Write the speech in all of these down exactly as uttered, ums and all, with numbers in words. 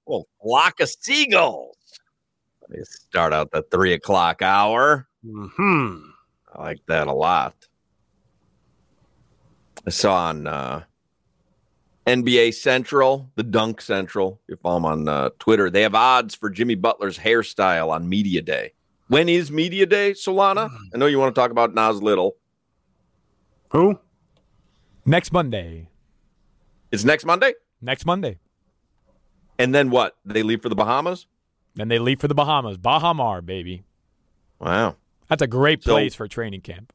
Well, flock of seagulls. They start out the three o'clock hour. Hmm. I like that a lot. I saw on uh, N B A Central, the Dunk Central. You follow them on uh, Twitter. They have odds for Jimmy Butler's hairstyle on Media Day. When is Media Day, Solana? I know you want to talk about Nas Little. Who? Next Monday. It's next Monday? Next Monday. And then what? They leave for the Bahamas? Then they leave for the Bahamas. Bahamar, baby. Wow. That's a great So- place for training camp.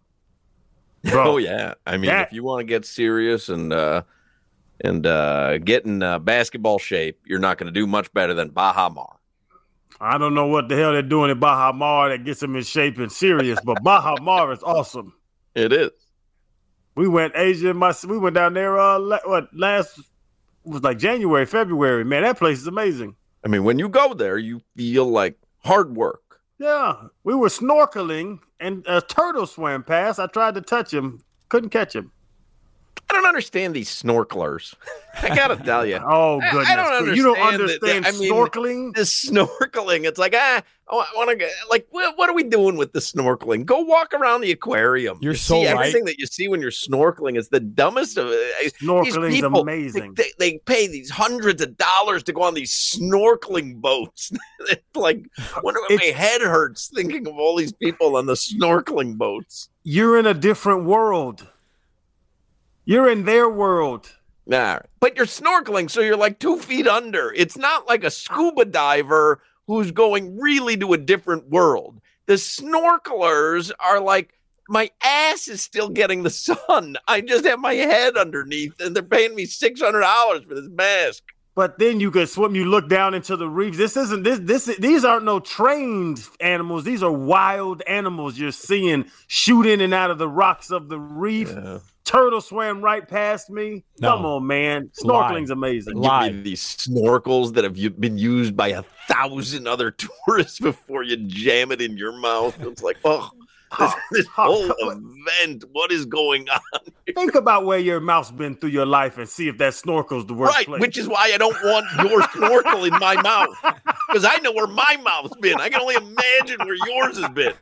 Oh, yeah. I mean, that- if you want to get serious and uh, and uh, get in uh, basketball shape, you're not going to do much better than Baha Mar. I don't know what the hell they're doing at Baha Mar that gets them in shape and serious, but Baha Mar is awesome. It is. We went Asia, my we went down there. Uh, la- what last it was like January, February. Man, that place is amazing. I mean, when you go there, you feel like hard work. Yeah, we were snorkeling and a turtle swam past. I tried to touch him, couldn't catch him. I don't understand these snorkelers. I got to tell you. Oh I- goodness, I don't understand. you don't that- understand that- I mean, snorkeling. This snorkeling, it's like, ah, I want to get, like, what, what are we doing with the snorkeling? Go walk around the aquarium. You're You so see, right. everything that you see when you're snorkeling is the dumbest of it. Snorkeling's These people, amazing. They, they pay these hundreds of dollars to go on these snorkeling boats. It's like, wonder if my It's- head hurts thinking of all these people on the snorkeling boats. You're in a different world. You're in their world. Nah, but you're snorkeling, so you're like two feet under. It's not like a scuba diver who's going really to a different world. The snorkelers are like, my ass is still getting the sun. I just have my head underneath, and they're paying me six hundred dollars for this mask. But then you could swim. You look down into the reefs. This isn't this. This these aren't no trained animals. These are wild animals you're seeing shoot in and out of the rocks of the reef. Yeah. Turtle swam right past me. No. Come on, man. Lie. Snorkeling's amazing. Lie. Give me these snorkels that have u- been used by a thousand other tourists before you jam it in your mouth. It's like, oh, this, this whole event. What is going on? Think about where your mouth's been through your life and see if that snorkel's the worst Right, place. which is why I don't want your snorkel in my mouth, because I know where my mouth's been. I can only imagine where yours has been.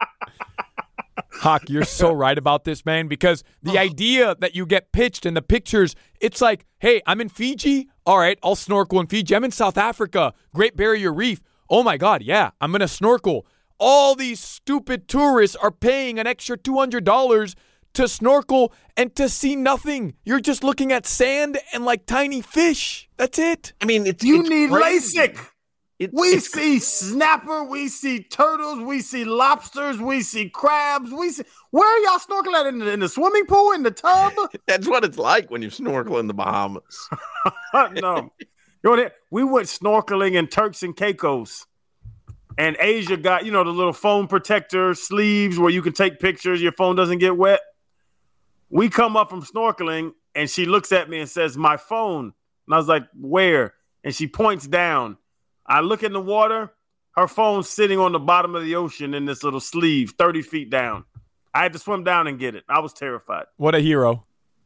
Hawk, you're so right about this, man, because the idea that you get pitched in the pictures, it's like, hey, I'm in Fiji. All right, I'll snorkel in Fiji. I'm in South Africa, Great Barrier Reef. Oh, my God, yeah, I'm going to snorkel. All these stupid tourists are paying an extra two hundred dollars to snorkel and to see nothing. You're just looking at sand and like tiny fish. That's it. I mean, it's you it's need crazy. LASIK. It's, We it's- see snapper, we see turtles, we see lobsters, we see crabs. We see where are y'all snorkeling at? In the, in the swimming pool, in the tub? That's what it's like when you snorkel in the Bahamas. No, you know what? We went snorkeling in Turks and Caicos, and Asia got you know the little phone protector sleeves where you can take pictures, your phone doesn't get wet. We come up from snorkeling, and she looks at me and says, "My phone." And I was like, "Where?" And she points down. I look in the water. Her phone's sitting on the bottom of the ocean in this little sleeve, thirty feet down. I had to swim down and get it. I was terrified. What a hero.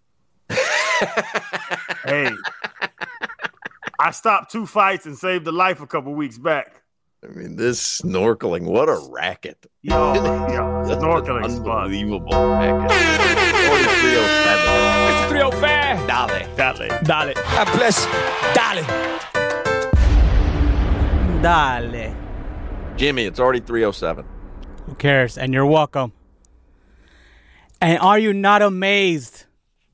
Hey, I stopped two fights and saved a life a couple weeks back. I mean, this snorkeling, what a racket. Yo, yo, That's snorkeling's an fun. unbelievable racket. forty-three oh seven. It's three oh five. Dale. Dale. Dale. God bless. Dale. Dale. Jimmy, it's already three oh seven. Who cares? And you're welcome. And are you not amazed?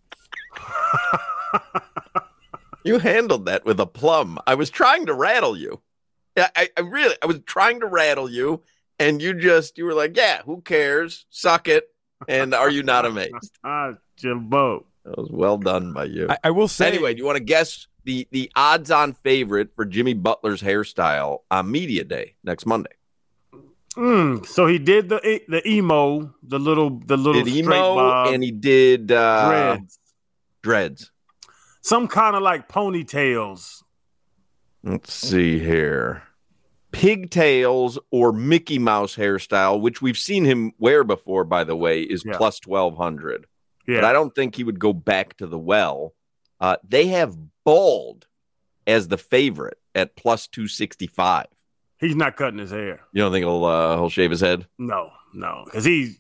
You handled that with a plum. I was trying to rattle you. Yeah, I, I really, I was trying to rattle you, and you just, you were like, yeah, who cares? Suck it. And are you not amazed? Ah, Jimbo. That was well done by you. I, I will say. Anyway, do you want to guess the, the odds-on favorite for Jimmy Butler's hairstyle on Media Day next Monday? Mm, so he did the the emo, the little the little Did straight emo bob, and he did uh, dreads, dreads. some kind of like ponytails. Let's see here. Pigtails or Mickey Mouse hairstyle, which we've seen him wear before, by the way, is Yeah. plus twelve hundred. Yeah, But I don't think he would go back to the well. Uh, they have bald as the favorite. at plus two sixty-five. He's not cutting his hair. You don't think he'll uh, he'll shave his head? No, no, because he's.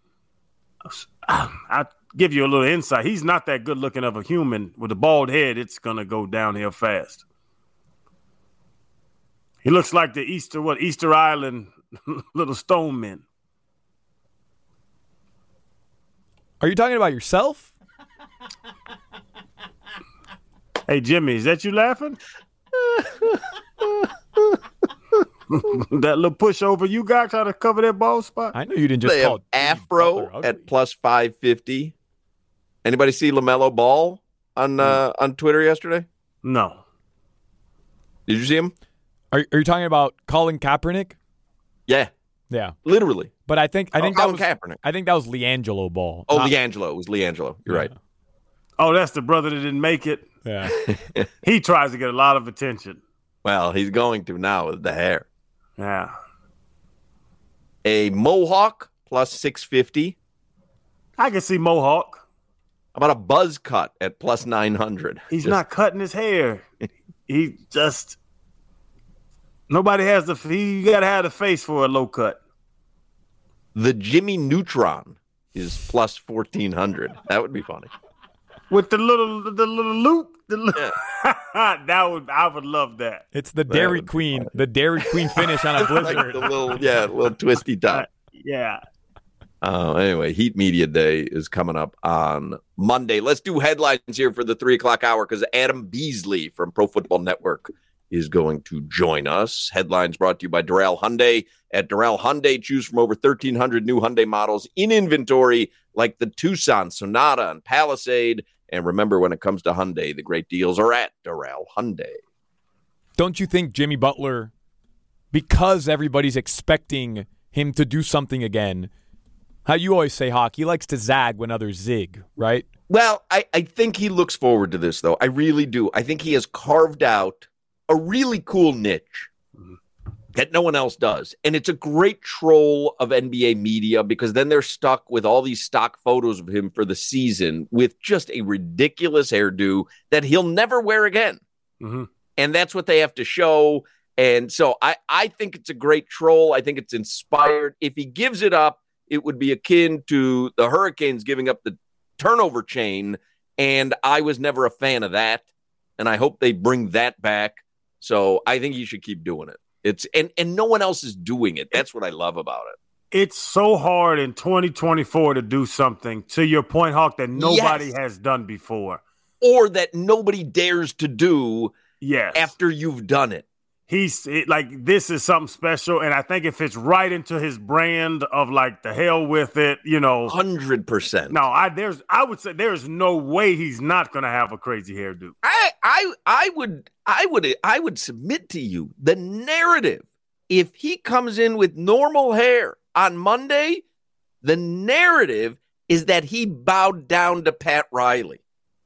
I'll give you a little insight. He's not that good looking of a human. With a bald head, it's gonna go downhill fast. He looks like the Easter what Easter Island little stone men. Are you talking about yourself? Hey, Jimmy, is that you laughing? That little pushover you got trying to cover that bald spot? I know you didn't just They call have it Afro Butler ugly. at plus five fifty. Anybody see LaMelo Ball on uh, on Twitter yesterday? No. Did you see him? Are, are you talking about Colin Kaepernick? Yeah, Yeah, literally. but I think I think Colin that was Kaepernick. I think that was LiAngelo Ball. Oh, not- LiAngelo. It was LiAngelo. You're Yeah. right. Oh, that's the brother that didn't make it. Yeah. He tries to get a lot of attention. Well, he's going to now with the hair. Yeah. A Mohawk plus six fifty. I can see Mohawk. How about a buzz cut at plus nine hundred? He's Just- not cutting his hair. He just nobody has the he gotta have the face for a low cut. The Jimmy Neutron is plus fourteen hundred. That would be funny. With the little the little loop. The little, that would I would love that. It's the Dairy would be Queen, the Dairy Queen finish on a Like blizzard. the little, yeah, little twisty top. Yeah. Uh, anyway, Heat Media Day is coming up on Monday. Let's do headlines here for the three o'clock hour because Adam Beasley from Pro Football Network is going to join us. Headlines brought to you by Doral Hyundai. At Doral Hyundai, choose from over thirteen hundred new Hyundai models in inventory like the Tucson, Sonata, and Palisade. And remember, when it comes to Hyundai, the great deals are at Doral Hyundai. Don't you think Jimmy Butler, because everybody's expecting him to do something again, how you always say, Hawk, he likes to zag when others zig, right? Well, I, I think he looks forward to this, though. I really do. I think he has carved out a really cool niche that no one else does. And it's a great troll of N B A media because then they're stuck with all these stock photos of him for the season with just a ridiculous hairdo that he'll never wear again. Mm-hmm. And that's what they have to show. And so I, I think it's a great troll. I think it's inspired. If he gives it up, it would be akin to the Hurricanes giving up the turnover chain. And I was never a fan of that. And I hope they bring that back. So I think he should keep doing it. It's and, and no one else is doing it. That's what I love about it. It's so hard in twenty twenty-four to do something, to your point, Hawk, that nobody Yes. has done before. Or that nobody dares to do Yes. after you've done it. He's it, like, this is something special. And I think it fits right into his brand of like the hell with it, you know. one hundred percent. No, I there's I would say there's no way he's not gonna have a crazy hairdo. I, I, I would, I would, I would submit to you the narrative. If he comes in with normal hair on Monday, the narrative is that he bowed down to Pat Riley.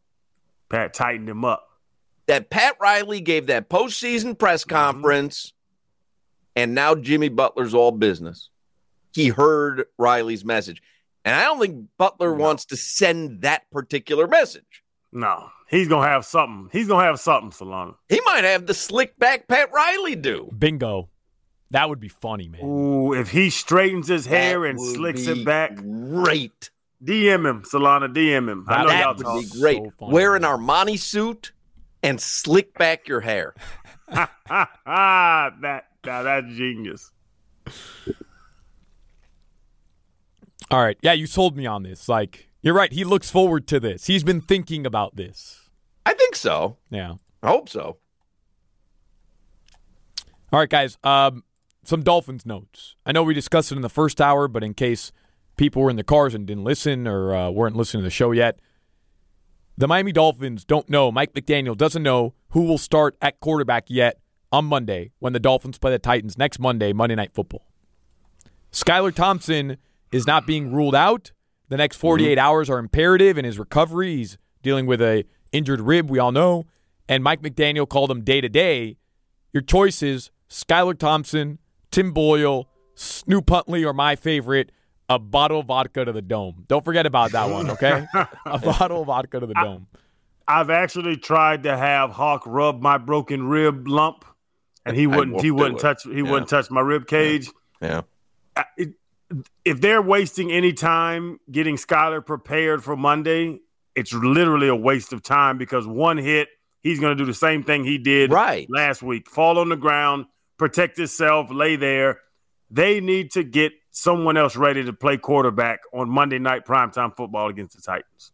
Pat tightened him up. That Pat Riley gave that postseason press conference, mm-hmm. and now Jimmy Butler's all business. He heard Riley's message. And I don't think Butler no. wants to send that particular message. No, he's going to have something. He's going to have something, Solana. He might have the slick back Pat Riley do. Bingo. That would be funny, man. Ooh, if he straightens his hair that and slicks it back. Great. D M him, Solana, D M him. I know that y'all would talk. be great. So funny, Wear an man. Armani suit and slick back your hair. that, that, that's genius. All right. Yeah, you sold me on this. Like, you're right. He looks forward to this. He's been thinking about this. I think so. Yeah. I hope so. All right, guys. Um, some Dolphins notes. I know we discussed it in the first hour, but in case people were in the cars and didn't listen or uh, weren't listening to the show yet, the Miami Dolphins don't know. Mike McDaniel doesn't know who will start at quarterback yet on Monday when the Dolphins play the Titans next Monday, Monday Night Football. Skylar Thompson is not being ruled out. The next forty-eight mm-hmm. hours are imperative in his recovery. He's dealing with a injured rib, we all know. And Mike McDaniel called him day-to-day. Your choices, Skylar Thompson, Tim Boyle, Snoop Huntley, or my favorite, a bottle of vodka to the dome. Don't forget about that one, okay? A bottle of vodka to the dome. I've actually tried to have Hawk rub my broken rib lump and he wouldn't. He wouldn't it. touch. He yeah. wouldn't touch my rib cage. Yeah. I, it, if they're wasting any time getting Skylar prepared for Monday, it's literally a waste of time because one hit, he's going to do the same thing he did right. last week: fall on the ground, protect himself, lay there. They need to get someone else ready to play quarterback on Monday night primetime football against the Titans.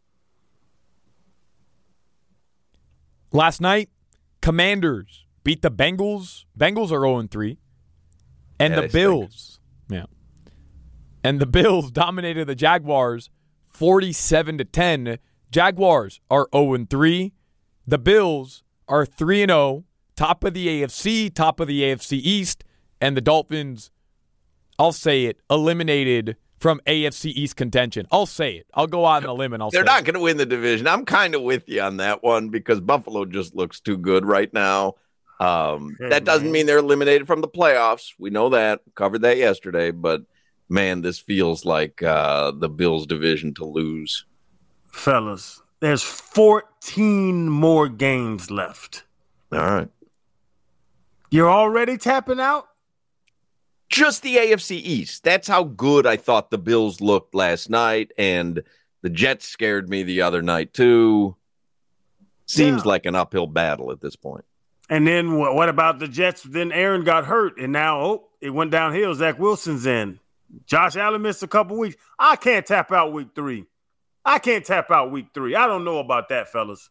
Last night, Commanders beat the Bengals. Bengals are oh and three. And yeah, the Bills. Stink. Yeah. And the Bills dominated the Jaguars forty-seven to ten. Jaguars are oh and three. The Bills are three and oh, top of the A F C, top of the A F C East, and the Dolphins, I'll say it, eliminated from A F C East contention. I'll say it. I'll go out on a limb and I'll They're say not it. going to win the division. I'm kind of with you on that one because Buffalo just looks too good right now. Um, Hey, that doesn't man. mean they're eliminated from the playoffs. We know that. Covered that yesterday. But, man, this feels like uh, the Bills' division to lose. Fellas, there's fourteen more games left. All right. You're already tapping out? Just the A F C East. That's how good I thought the Bills looked last night, and the Jets scared me the other night too. Seems Yeah. like an uphill battle at this point. And then what, what about the Jets? Then Aaron got hurt, and now, oh, it went downhill. Zach Wilson's in. Josh Allen missed a couple weeks. I can't tap out week three. I can't tap out week three. I don't know about that, fellas.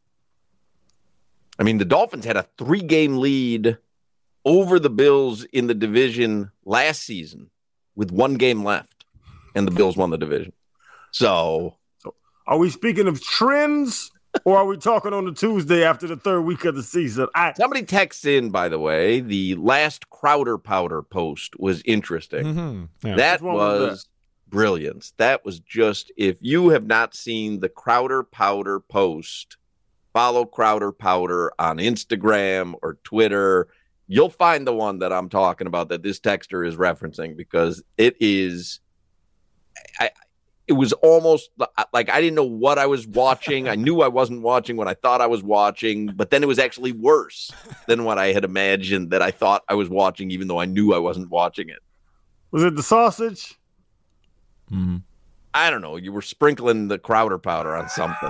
I mean, the Dolphins had a three-game lead over the Bills in the division last season with one game left, and the Bills won the division. So, Are we speaking of trends, or are we talking on the Tuesday after the third week of the season? I, somebody texts in, by the way, the last Crowder Powder post was interesting. Mm-hmm. Yeah. That Which one was was brilliance. That was just, if you have not seen the Crowder Powder post, follow Crowder Powder on Instagram or Twitter. You'll find the one that I'm talking about that this texter is referencing because it is, I, it was almost like I didn't know what I was watching. I knew I wasn't watching what I thought I was watching, but then it was actually worse than what I had imagined that I thought I was watching, even though I knew I wasn't watching it. was it the sausage? Mm-hmm. I don't know. You were sprinkling the Crowder powder on something.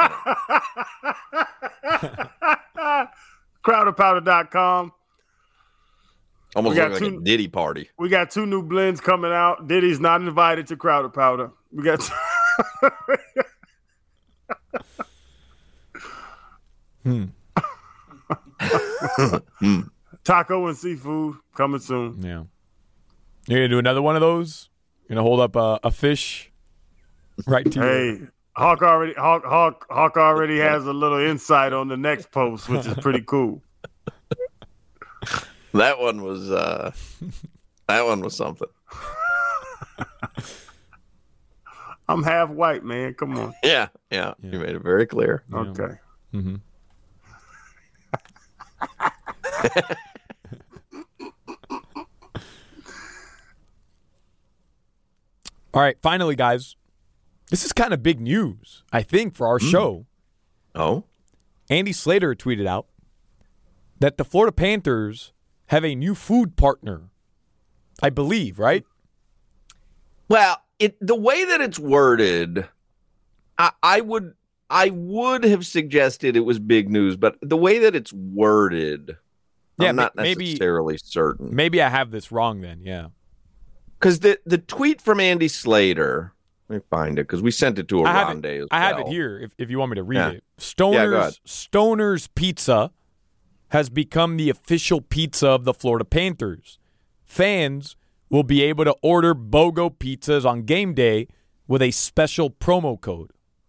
crowder powder dot com. Almost We got looked like two- a Diddy party. We got two new blends coming out. Diddy's not invited to Crowder Powder. We got Hmm. taco and seafood coming soon. Yeah. You're going to do another one of those? You're going to hold up a, a fish right to you? Hey, Hawk already Hawk Hawk Hawk already has a little insight on the next post, which is pretty cool. That one was uh, that one was something. I'm half white, man. Come on. Yeah, yeah, Yeah. You made it very clear. Yeah. Okay. Mm-hmm. All right, finally, guys. This is kind of big news, I think, for our Mm. show. Oh, Andy Slater tweeted out that the Florida Panthers have a new food partner. I believe, right? well, it the way that it's worded, I, I would I would have suggested it was big news, but the way that it's worded, Yeah, I'm not ma- maybe- necessarily certain. Maybe I have this wrong then, yeah. Because the, the tweet from Andy Slater, let me find it because we sent it to I have Aronde it, as I have well. it here if, if you want me to read Yeah. it. Stoner's, Yeah, go ahead. Stoner's Pizza has become the official pizza of the Florida Panthers. Fans will be able to order BOGO pizzas on game day with a special promo code.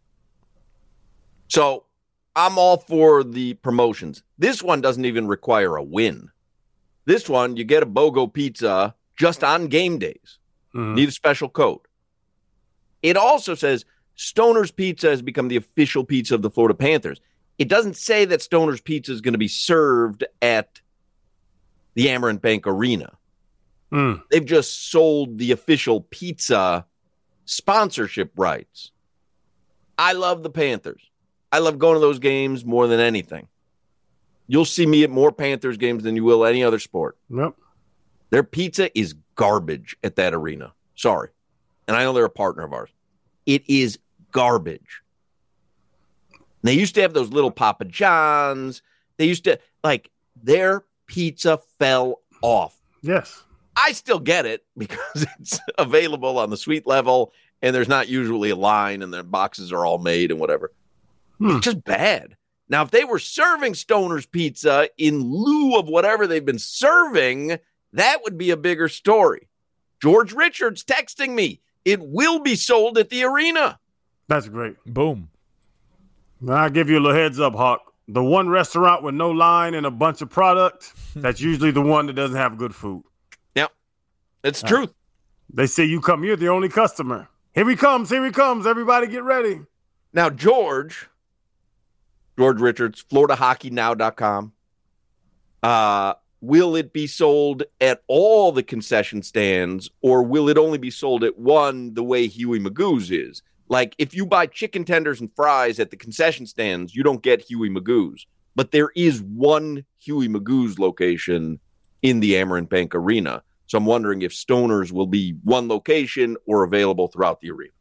So I'm all for the promotions. This one doesn't even require a win. This one, you get a BOGO pizza just on game days. Mhm. Need a special code. It also says Stoner's Pizza has become the official pizza of the Florida Panthers. It doesn't say that Stoner's Pizza is going to be served at the Amerant Bank Arena. Mm. They've just sold the official pizza sponsorship rights. I love the Panthers. I love going to those games more than anything. You'll see me at more Panthers games than you will any other sport. Yep. Their pizza is garbage at that arena. Sorry. And I know they're a partner of ours. It is garbage. They used to have those little Papa John's. They used to, like, their pizza fell off. Yes. I still get it because it's available on the suite level and there's not usually a line and their boxes are all made and whatever. Hmm. It's just bad. Now, if they were serving Stoner's Pizza in lieu of whatever they've been serving, that would be a bigger story. George Richards texting me. It will be sold at the arena. That's great. Boom. I'll give you a little heads up, Hawk. The one restaurant with no line and a bunch of product, that's usually the one that doesn't have good food. Yep. It's uh, truth. They say you come, you're the only customer. Here he comes. Here he comes. Everybody get ready. Now, George, George Richards, Florida Hockey Now dot com. Uh, will it be sold at all the concession stands, or will it only be sold at one the way Huey Magoo's is? Like, if you buy chicken tenders and fries at the concession stands, you don't get Huey Magoo's. But there is one Huey Magoo's location in the Amerant Bank Arena. So I'm wondering if Stoner's will be one location or available throughout the arena.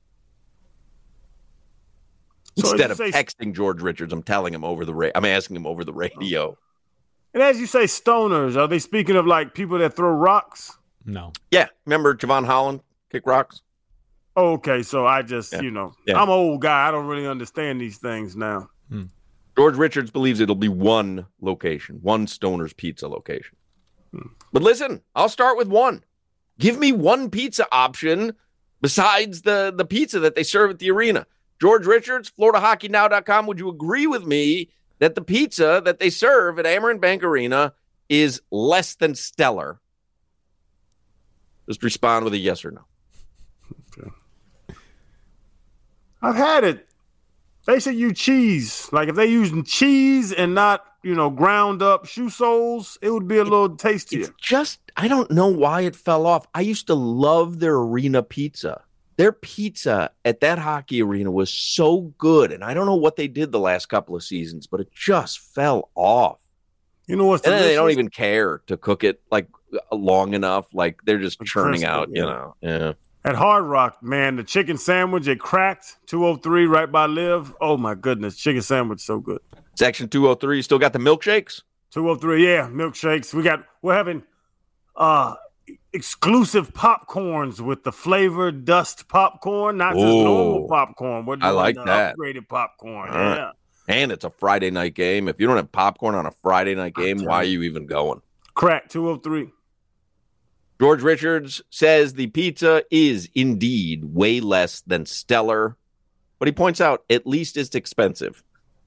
So instead of say, texting George Richards, I'm telling him over the radio. I'm asking him over the radio. And as you say, Stoners, are they speaking of like people that throw rocks? No. Yeah. Remember Javon Holland kick rocks? Okay, so I just, yeah. you know, yeah. I'm an old guy. I don't really understand these things now. Hmm. George Richards believes it'll be one location, one Stoner's Pizza location. Hmm. But listen, I'll start with one. Give me one pizza option besides the, the pizza that they serve at the arena. George Richards, Florida Hockey Now dot com, would you agree with me that the pizza that they serve at Amerant Bank Arena is less than stellar? Just respond with a yes or no. Okay. I've had it. They should use cheese. Like if they using cheese and not, you know, ground up shoe soles, it would be a little tastier. It's just, I don't know why it fell off. I used to love their arena pizza. Their pizza at that hockey arena was so good. And I don't know what they did the last couple of seasons, but it just fell off. You know what's and delicious? They don't even care to cook it like long enough. Like they're just It's churning crispy, out, yeah. you know. Yeah. At Hard Rock, man, the chicken sandwich, it cracked, two oh three right by Liv. Oh, my goodness. Chicken sandwich, so good. Section two oh three, still got the milkshakes? two oh three, yeah, milkshakes. We got, we're having uh, exclusive popcorns with the flavored dust popcorn, not just Ooh. normal popcorn. We're doing I like the that. upgraded popcorn. All right. Yeah. And it's a Friday night game. If you don't have popcorn on a Friday night game, I'm why are telling you even going? Crack, two oh three. George Richards says the pizza is indeed way less than stellar, but he points out at least it's expensive.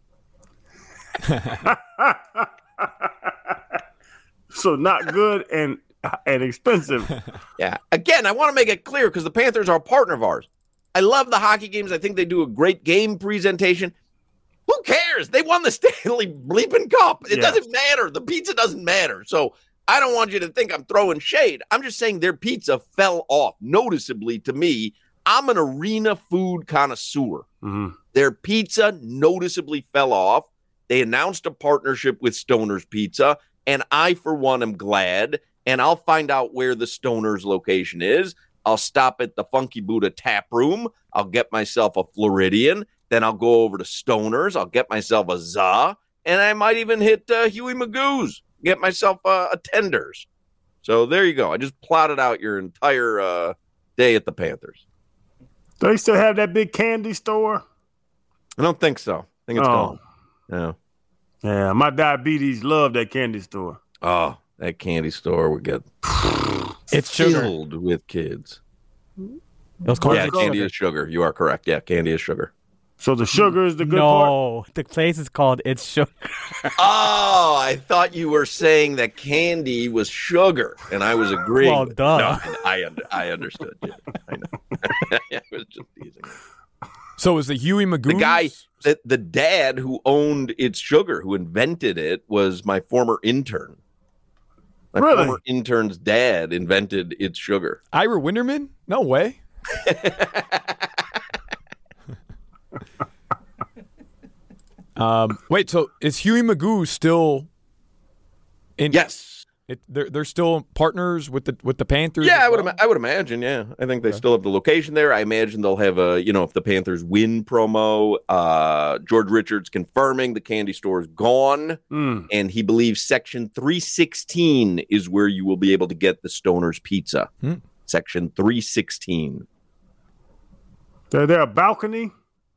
So not good and and expensive. Yeah. Again, I want to make it clear because the Panthers are a partner of ours. I love the hockey games. I think they do a great game presentation. Who cares? They won the Stanley bleeping Cup. It Yeah. doesn't matter. The pizza doesn't matter. So I don't want you to think I'm throwing shade. I'm just saying their pizza fell off noticeably to me. I'm an arena food connoisseur. Mm-hmm. Their pizza noticeably fell off. They announced a partnership with Stoner's Pizza, and I, for one, am glad. And I'll find out where the Stoner's location is. I'll stop at the Funky Buddha Tap Room. I'll get myself a Floridian. Then I'll go over to Stoner's. I'll get myself a za, and I might even hit uh, Huey Magoo's. Get myself uh, a tenders. So there you go. I just plotted out your entire uh, day at the Panthers. Do they still have that big candy store? I don't think so. I think it's Oh. gone. Yeah. Yeah, my diabetes love that candy store. Oh, that candy store would get It's sugar. filled with kids. It was called Yeah, What's it candy sugar. is sugar. You are correct. Yeah, candy is sugar. So the sugar is the good part? No, the place is called It's Sugar. Oh, I thought you were saying that candy was sugar, and I was agreeing. Well, with- duh. No, I, I, under, I understood. Yeah, I know. I was just teasing. So was the Huey Magoo? The guy, the, the dad who owned It's Sugar, who invented it, was my former intern. My Really? former intern's dad invented It's Sugar. Ira Winterman? No way. Um, wait, so is Huey Magoo still in? Yes. It, they're they're still partners with the with the Panthers. Yeah, as I would well? ima- I would imagine. Yeah, I think they Okay. still have the location there. I imagine they'll have a you know if the Panthers win promo. Uh, George Richards confirming the candy store is gone, Mm. and he believes Section three sixteen is where you will be able to get the Stoner's Pizza. Hmm. Section three sixteen. Is there a balcony?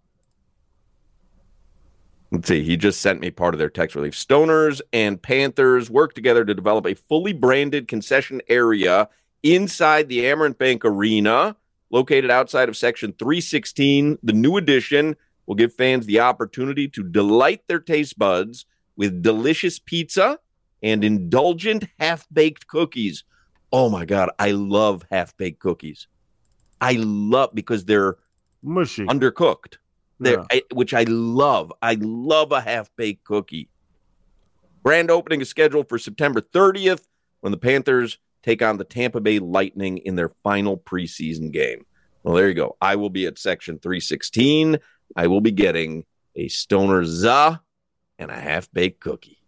Let's see. He just sent me part of their text relief. Stoners and Panthers work together to develop a fully branded concession area inside the Amerant Bank Arena, located outside of Section three sixteen. The new addition will give fans the opportunity to delight their taste buds with delicious pizza and indulgent half-baked cookies. Oh, my God. I love half-baked cookies. I love because they're Mushy. undercooked. There, Yeah. I, which I love. I love a half-baked cookie. Grand opening is scheduled for September thirtieth when the Panthers take on the Tampa Bay Lightning in their final preseason game. Well, there you go. I will be at Section three sixteen. I will be getting a Stoner Za and a half-baked cookie.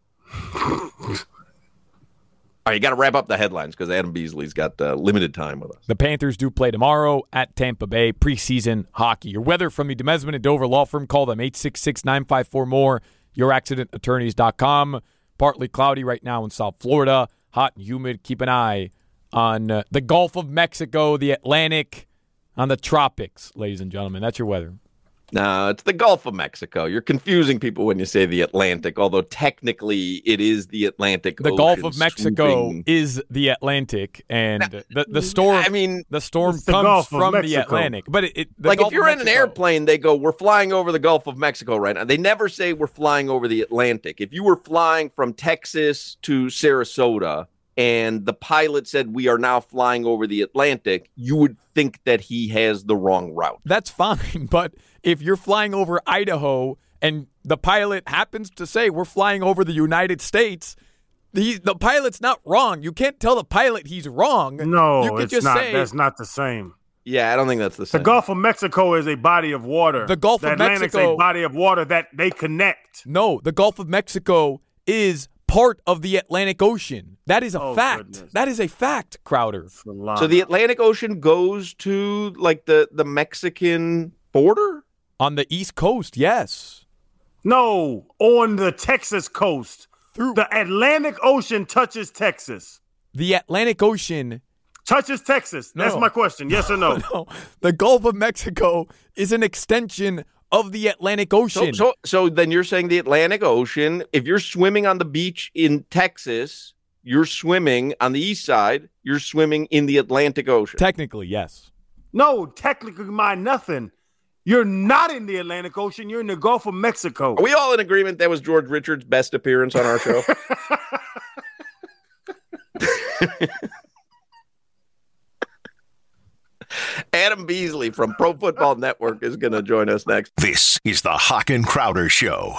All right, you got to wrap up the headlines because Adam Beasley's got uh, limited time with us. The Panthers do play tomorrow at Tampa Bay, preseason hockey. Your weather from the Demesman and Dover Law Firm. Call them eight six six, nine five four, M O R E, your accident attorneys dot com. Partly cloudy right now in South Florida, hot and humid. Keep an eye on uh, the Gulf of Mexico, the Atlantic, on the tropics, ladies and gentlemen. That's your weather. No, it's the Gulf of Mexico. You're confusing people when you say the Atlantic, although technically it is the Atlantic The Ocean Gulf of Mexico swooping- is the Atlantic, and the the storm. I mean, the storm It's the comes Gulf of from the Mexico. Atlantic, but it, it the like Gulf if you're of in an Mexico- airplane, they go, we're flying over the Gulf of Mexico right now. They never say we're flying over the Atlantic. If you were flying from Texas to Sarasota and the pilot said we are now flying over the Atlantic, you would think that he has the wrong route. That's fine, but if you're flying over Idaho and the pilot happens to say we're flying over the United States, the the pilot's not wrong. You can't tell the pilot he's wrong. No, you can it's just not. say That's not the same. Yeah, I don't think that's the The same. Gulf of Mexico is a body of water. The Gulf of Atlantic's Mexico- a body of water that they connect. no. The Gulf of Mexico is part of the Atlantic Ocean. That is a Oh, fact. goodness. That is a fact, Crowder. So the Atlantic Ocean goes to like the, the Mexican border? On the East Coast, yes. No, on the Texas coast. Through The Atlantic Ocean touches Texas. the Atlantic Ocean. Touches Texas. That's No. my question. Yes or no? No, the Gulf of Mexico is an extension of the Atlantic So, Ocean. so, so then you're saying the Atlantic Ocean, if you're swimming on the beach in Texas, you're swimming on the east side, you're swimming in the Atlantic Ocean. Technically, yes. No, technically, my nothing. You're not in the Atlantic Ocean. You're in the Gulf of Mexico. Are we all in agreement that was George Richards' best appearance on our show? Adam Beasley from Pro Football Network is going to join us next. This is the Hawk and Crowder Show.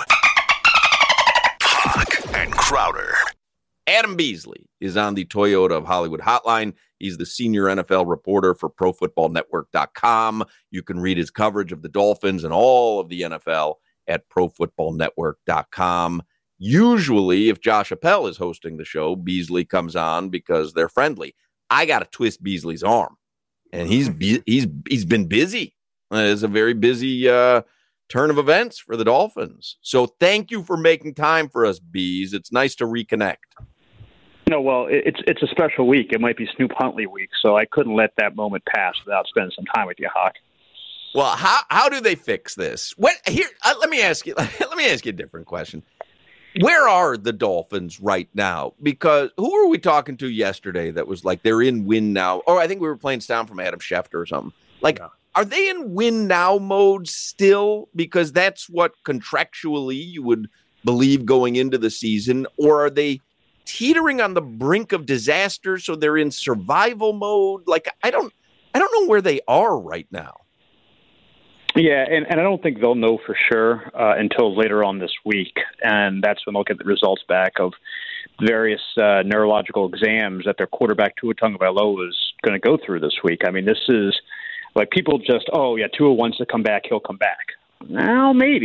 Hawk and Crowder. Adam Beasley is on the Toyota of Hollywood hotline. He's the senior N F L reporter for Pro Football Network dot com. You can read his coverage of the Dolphins and all of the N F L at Pro Football Network dot com. Usually, if Josh Appel is hosting the show, Beasley comes on because they're friendly. I got to twist Beasley's arm, and he's bu- he's he's been busy. Uh, It's a very busy uh, turn of events for the Dolphins. So thank you for making time for us, Bees. It's nice to reconnect. No, well, it- it's it's a special week. It might be Snoop Huntley week, so I couldn't let that moment pass without spending some time with you, Hawk. Well, how how do they fix this? What here? Uh, let me ask you. Let me ask you a different question. Where are the Dolphins right now? Because who were we talking to yesterday that was like they're in win now? Or I think we were playing sound from Adam Schefter or something. Like, Yeah. are they in win now mode still? Because that's what contractually you would believe going into the season, or are they teetering on the brink of disaster so they're in survival mode? Like, I don't, I don't know where they are right now. Yeah, and, and I don't think they'll know for sure uh, until later on this week, and that's when they'll get the results back of various uh, neurological exams that their quarterback Tua Tagovailoa is going to go through this week. I mean, this is like people just, oh yeah, Tua wants to come back, he'll come back. Well, maybe,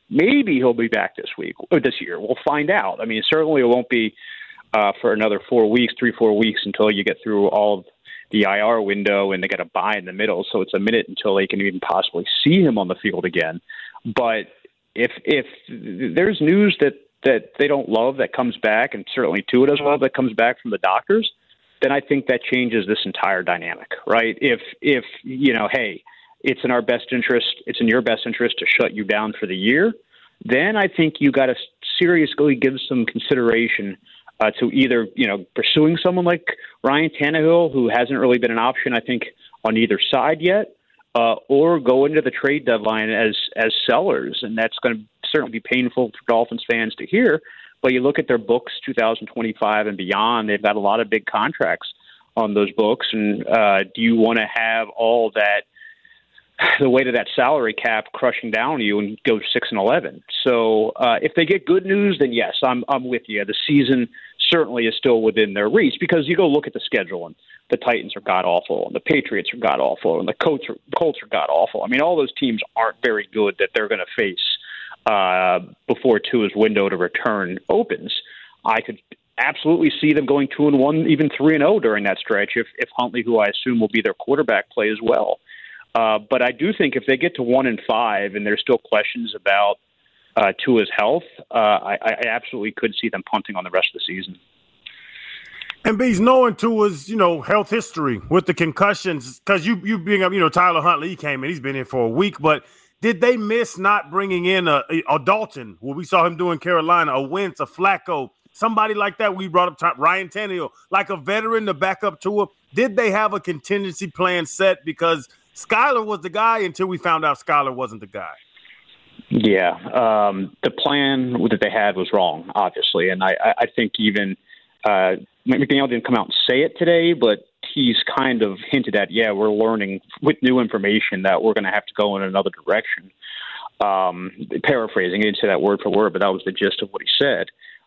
maybe he'll be back this week or this year. We'll find out. I mean, certainly it won't be uh, for another four weeks, three, four weeks until you get through all of the I R window and they got a bye in the middle. So it's a minute until they can even possibly see him on the field again. But if if there's news that, that they don't love that comes back, and certainly Tua doesn't love that comes back from the doctors, then I think that changes this entire dynamic, right? If, if you know, hey, it's in our best interest, it's in your best interest to shut you down for the year, then I think you got to seriously give some consideration uh, to either, you know, pursuing someone like Ryan Tannehill, who hasn't really been an option, I think, on either side yet, uh, or go into the trade deadline as as sellers. And that's going to certainly be painful for Dolphins fans to hear. But you look at their books, two thousand twenty-five and beyond, they've got a lot of big contracts on those books. And uh, do you want to have all that, the weight of that salary cap crushing down on you and go six and eleven? So uh, if they get good news, then yes, I'm I'm with you. The season certainly is still within their reach, because you go look at the schedule and the Titans are god awful, and the Patriots are god awful, and the Colts are, Colts are god awful. I mean, all those teams aren't very good that they're going to face uh, before Tua's window to return opens. I could absolutely see them going two and one, even three and zero during that stretch if if Huntley, who I assume will be their quarterback, plays well. Uh, but I do think if they get to one and five and there's still questions about uh, Tua's health, uh, I, I absolutely could see them punting on the rest of the season. And B's knowing Tua's, you know, health history with the concussions, because you you being up, you know, Tyler Huntley, he came in, he's been in for a week, but did they miss not bringing in a, a Dalton, what we saw him do in Carolina, a Wentz, a Flacco, somebody like that? We brought up Ryan Tannehill, like a veteran to back up Tua. Did they have a contingency plan set? Because Skyler was the guy until we found out Skyler wasn't the guy. Yeah, um, the plan that they had was wrong, obviously, and I, I think even uh, McDaniel didn't come out and say it today, but he's kind of hinted at, yeah, we're learning with new information that we're going to have to go in another direction. Um, paraphrasing, he didn't say that word for word, but that was the gist of what he said.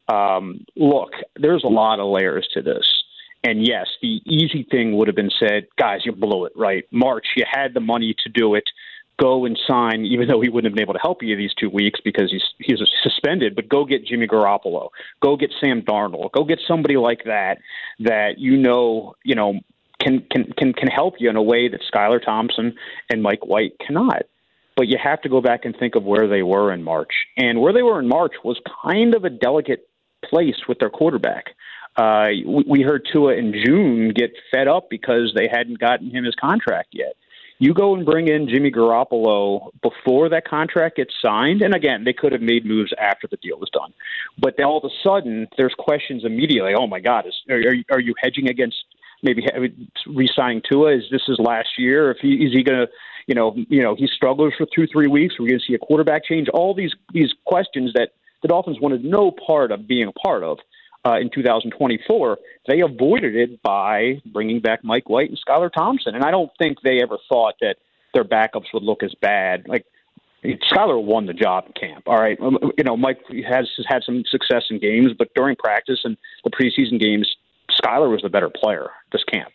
Um, look, there's a lot of layers to this. And yes, the easy thing would have been said, guys, you blew it, right? March, you had the money to do it. Go and sign, even though he wouldn't have been able to help you these two weeks because he's he's suspended, but go get Jimmy Garoppolo. Go get Sam Darnold. Go get somebody like that that you know, you know, can can can can help you in a way that Skylar Thompson and Mike White cannot. But you have to go back and think of where they were in March. And where they were in March was kind of a delicate place with their quarterback. Uh, we heard Tua in June get fed up because they hadn't gotten him his contract yet. You go and bring in Jimmy Garoppolo before that contract gets signed, and again, they could have made moves after the deal was done. But then all of a sudden, there's questions immediately. Oh my God, is, are, are you hedging against maybe re-signing Tua? Is this his last year? If he is he going to, you know, you know, he struggles for two, three weeks. We're going to see a quarterback change. All these these questions that the Dolphins wanted no part of being a part of. Uh, in two thousand twenty-four, they avoided it by bringing back Mike White and Skylar Thompson. And I don't think they ever thought that their backups would look as bad. Like, Skylar won the job in camp, all right? You know, Mike has, has had some success in games, but during practice and the preseason games, Skylar was the better player this camp.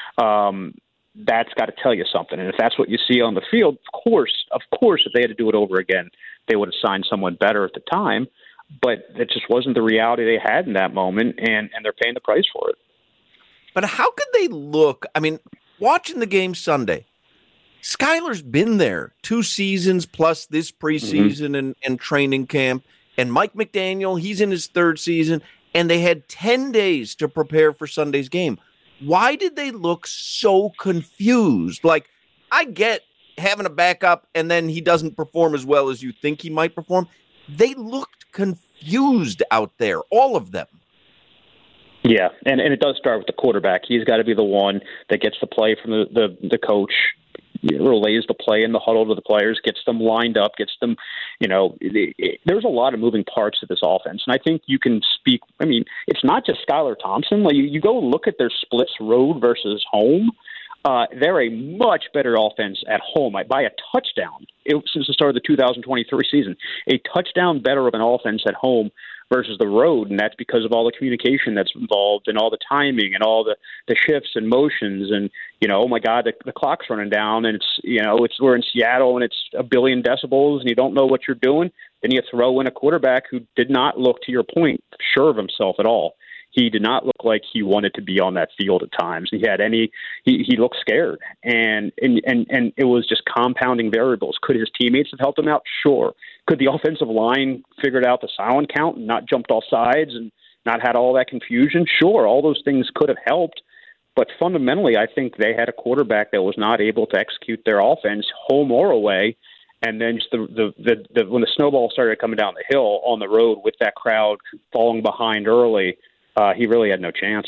Um, that's got to tell you something. And if that's what you see on the field, of course, of course, if they had to do it over again, they would have signed someone better at the time. But it just wasn't the reality they had in that moment, and, and they're paying the price for it. But how could they look? I mean, watching the game Sunday, Skylar's been there two seasons plus this preseason mm-hmm. and, and training camp. And Mike McDaniel, he's in his third season, and they had ten days to prepare for Sunday's game. Why did they look so confused? Like, I get having a backup, and then he doesn't perform as well as you think he might perform. They looked confused out there, all of them. Yeah, and, and it does start with the quarterback. He's got to be the one that gets the play from the, the, the coach, relays the play in the huddle to the players, gets them lined up, gets them, you know, it, it, there's a lot of moving parts to this offense. And I think you can speak, I mean, it's not just Skylar Thompson. Like you, you go look at their splits road versus home. Uh, they're a much better offense at home by a touchdown it, since the start of the two thousand twenty-three season. A touchdown better of an offense at home versus the road, and that's because of all the communication that's involved and all the timing and all the, the shifts and motions. And, you know, oh, my God, the, the clock's running down, and it's, you know, it's we're in Seattle, and it's a billion decibels, and you don't know what you're doing. Then you throw in a quarterback who did not look, to your point, sure of himself at all. He did not look like he wanted to be on that field at times. He had any, he, he looked scared, and, and, and, and it was just compounding variables. Could his teammates have helped him out? Sure. Could the offensive line figured out the silent count and not jumped off sides and not had all that confusion? Sure. All those things could have helped. But fundamentally, I think they had a quarterback that was not able to execute their offense, home or away. And then just the, the, the, the when the snowball started coming down the hill on the road with that crowd falling behind early, Uh, he really had no chance.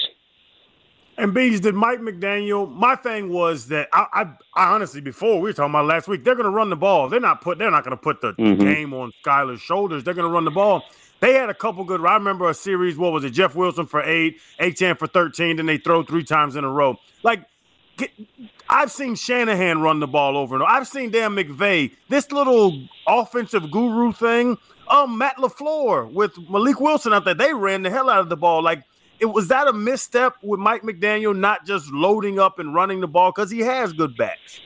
And Bees, did Mike McDaniel? My thing was that I, I, I honestly, before we were talking about last week, they're going to run the ball. They're not put. They're not going to put the mm-hmm. game on Skyler's shoulders. They're going to run the ball. They had a couple good. I remember a series. What was it? Jeff Wilson for eight, Achane for thirteen. Then they throw three times in a row. Like get, I've seen Shanahan run the ball over and over. I've seen Dan McVay. This little offensive guru thing. Um, Matt LaFleur with Malik Wilson out there, they ran the hell out of the ball. Like, it was that a misstep with Mike McDaniel not just loading up and running the ball because he has good backs?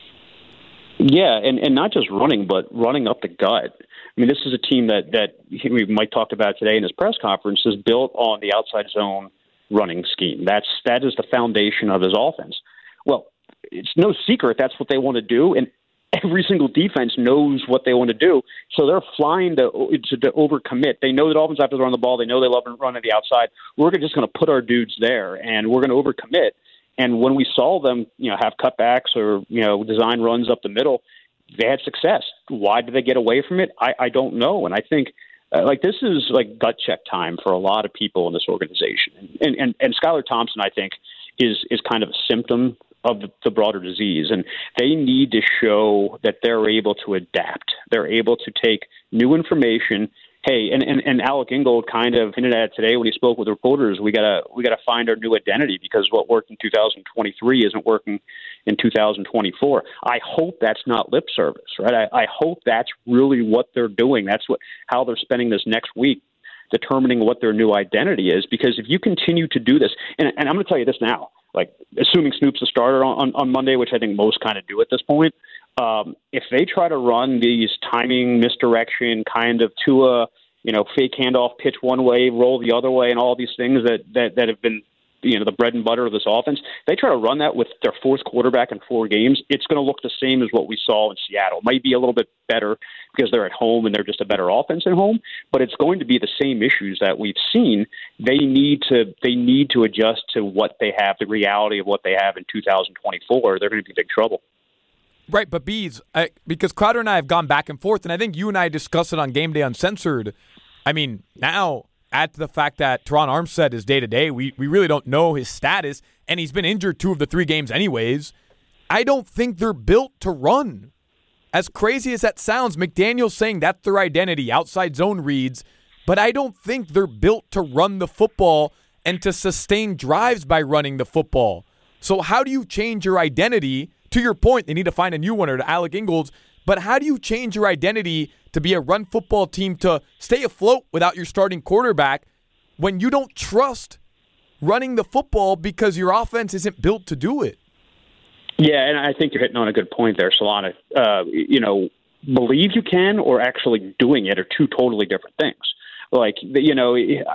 Yeah, and, and not just running, but running up the gut. I mean, this is a team that that we Mike talked about today in his press conference is built on the outside zone running scheme. That's that is the foundation of his offense. Well, it's no secret that's what they want to do, and every single defense knows what they want to do, so they're flying to, to, to overcommit. They know that offense have to run the ball. They know they love to run on the outside. We're just going to put our dudes there, and we're going to overcommit. And when we saw them, you know, have cutbacks or, you know, design runs up the middle, they had success. Why did they get away from it? I, I don't know. And I think, uh, like, this is, like, gut check time for a lot of people in this organization. And, and, and Skylar Thompson, I think, is is kind of a symptom of the, the broader disease, and they need to show that they're able to adapt. They're able to take new information. Hey, and, and, and Alec Ingold kind of hinted at it today when he spoke with reporters. We gotta we gotta find our new identity because what worked in two thousand twenty-three isn't working in two thousand twenty-four. I hope that's not lip service, right? I, I hope that's really what they're doing. That's what how they're spending this next week, determining what their new identity is. Because if you continue to do this, and, and I'm going to tell you this now. Like, assuming Snoop's the starter on, on Monday, which I think most kind of do at this point, um, if they try to run these timing, misdirection, kind of Tua, you know, fake handoff, pitch one way, roll the other way, and all these things that, that, that have been, you know, the bread and butter of this offense, they try to run that with their fourth quarterback in four games, it's going to look the same as what we saw in Seattle. It might be a little bit better because they're at home and they're just a better offense at home, but it's going to be the same issues that we've seen. They need to they need to adjust to what they have, the reality of what they have in two thousand twenty-four. They're going to be in big trouble. Right, but Bees, I, because Crowder and I have gone back and forth, and I think you and I discussed it on Game Day Uncensored. I mean, now add to the fact that Teron Armstead is day-to-day. We we really don't know his status, and he's been injured two of the three games anyways. I don't think they're built to run. As crazy as that sounds, McDaniel's saying that's their identity, outside zone reads, but I don't think they're built to run the football and to sustain drives by running the football. So how do you change your identity? To your point, they need to find a new one, or to Alec Ingold's, but how do you change your identity to be a run football team to stay afloat without your starting quarterback when you don't trust running the football because your offense isn't built to do it? Yeah, and I think you're hitting on a good point there, Solana. Uh, you know, believe you can or actually doing it are two totally different things. Like, you know,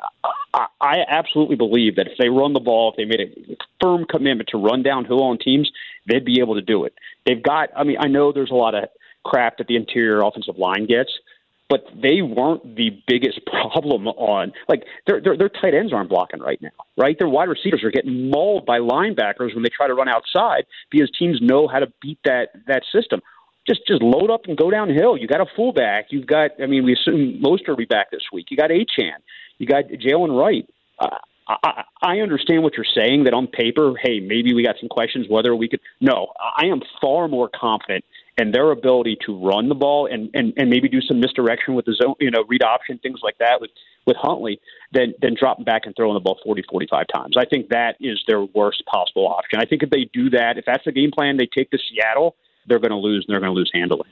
I absolutely believe that if they run the ball, if they made a firm commitment to run downhill on teams, they'd be able to do it. They've got, I mean, I know there's a lot of crap that the interior offensive line gets, but they weren't the biggest problem on, like, their, their, their tight ends aren't blocking right now, right? Their wide receivers are getting mauled by linebackers when they try to run outside because teams know how to beat that that system. Just just load up and go downhill. You got a fullback. You've got, I mean, we assume Mostert will be back this week. You got Achane. You got Jalen Wright. Uh, I, I understand what you're saying, that on paper, hey, maybe we got some questions whether we could. No, I am far more confident in their ability to run the ball and, and, and maybe do some misdirection with the zone, you know, read option, things like that with, with Huntley, than, than dropping back and throwing the ball forty, forty-five times. I think that is their worst possible option. I think if they do that, if that's the game plan, they take to Seattle, they're going to lose, and they're going to lose handily.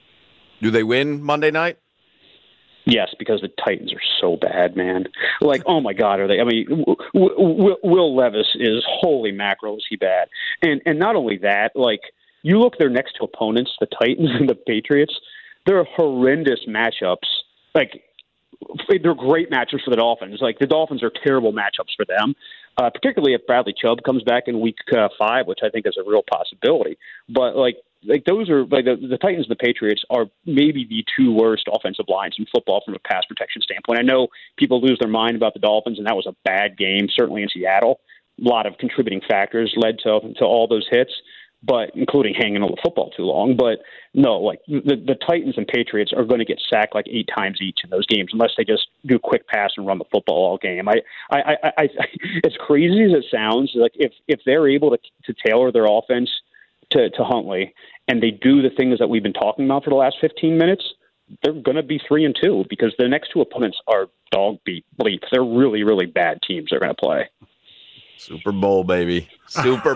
Do they win Monday night? Yes, because the Titans are so bad, man. Like, oh my God, are they? I mean, w- w- Will Levis is, holy mackerel, is he bad? And and not only that, like, you look their next two opponents, the Titans and the Patriots, they're horrendous matchups. Like, they're great matchups for the Dolphins. Like, the Dolphins are terrible matchups for them, uh, particularly if Bradley Chubb comes back in week uh, five, which I think is a real possibility. But, like, Like those are like the, the Titans and the Patriots are maybe the two worst offensive lines in football from a pass protection standpoint. I know people lose their mind about the Dolphins, and that was a bad game, certainly in Seattle. A lot of contributing factors led to to all those hits, but including hanging on the football too long. But no, like the, the Titans and Patriots are going to get sacked like eight times each in those games unless they just do quick pass and run the football all game. I, I, I, I, as crazy as it sounds, like if if they're able to to tailor their offense to, to Huntley, and they do the things that we've been talking about for the last fifteen minutes, they're going to be three and two because the next two opponents are dog beat bleep. They're really, really bad teams they're going to play. Super Bowl, baby. Super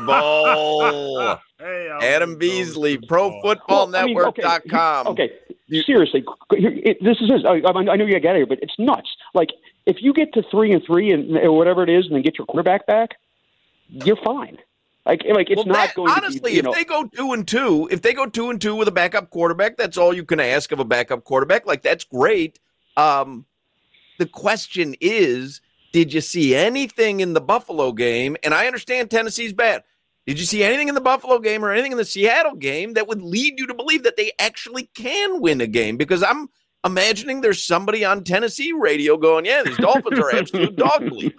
Bowl. Hey, Adam Beasley, Pro Football Network dot com. Okay, okay. seriously, it, this is I, I know you got to get here, but it's nuts. Like, if you get to three and three and or whatever it is and then get your quarterback back, you're fine. Like, like it's well, not that, going honestly, to be, you if know, they go two and two, if they go two and two with a backup quarterback, that's all you can ask of a backup quarterback. Like, that's great. Um, the question is, did you see anything in the Buffalo game? And I understand Tennessee's bad. Did you see anything in the Buffalo game or anything in the Seattle game that would lead you to believe that they actually can win a game? Because I'm imagining there's somebody on Tennessee radio going, yeah, these Dolphins are absolute dog bleep.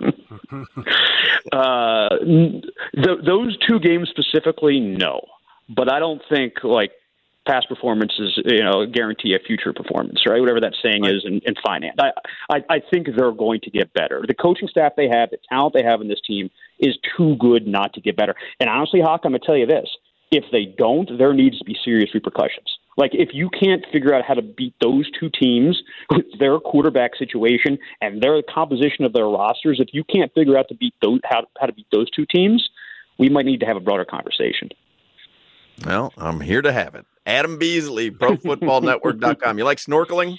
Uh, th- those two games specifically, no. But I don't think, like, past performances, you know, guarantee a future performance, right? Whatever that saying right. is in, in finance. I, I, I think they're going to get better. The coaching staff they have, the talent they have in this team is too good not to get better. And honestly, Hawk, I'm going to tell you this. If they don't, there needs to be serious repercussions. Like, if you can't figure out how to beat those two teams with their quarterback situation and their composition of their rosters, if you can't figure out to beat those, how, how to beat those two teams, we might need to have a broader conversation. Well, I'm here to have it. Adam Beasley, Pro Football Network dot com. You like snorkeling?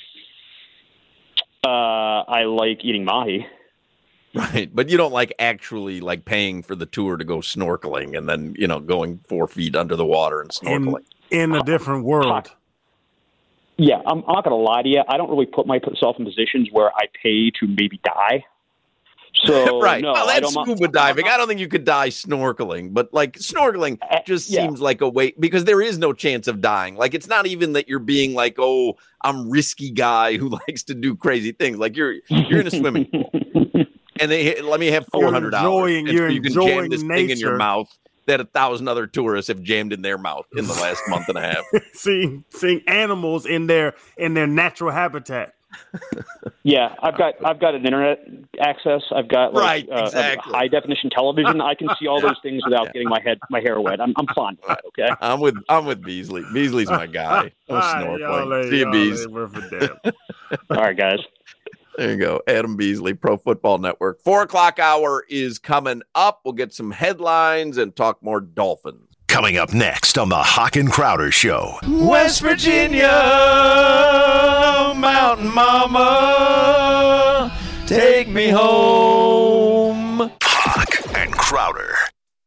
Uh, I like eating mahi. Right, but you don't like actually like paying for the tour to go snorkeling and then, you know, going four feet under the water and snorkeling. In, in a different world. Yeah, I'm, I'm not going to lie to you. I don't really put myself in positions where I pay to maybe die. So right. No, well, that's I don't, scuba diving. I don't think you could die snorkeling, but like snorkeling just yeah. seems like a way because there is no chance of dying. Like, it's not even that you're being like, oh, I'm risky guy who likes to do crazy things. Like, you're you're in a swimming pool. And they let me have four hundred dollars. You're enjoying, you're you can enjoying jam this nature. thing in your mouth that a thousand other tourists have jammed in their mouth in the last month and a half. seeing seeing animals in their in their natural habitat. Yeah, I've got I've got an internet access. I've got like, right, uh, exactly. high definition television. I can see all those things without getting my head my hair wet. I'm I'm fine with that. Okay. I'm with I'm with Beasley. Beasley's my guy. No snorkeling. See you, Bees. All right, guys. There you go. Adam Beasley, Pro Football Network. Four o'clock hour is coming up. We'll get some headlines and talk more Dolphins. Coming up next on the Hawk and Crowder Show. West Virginia, Mountain Mama, take me home. Hawk and Crowder.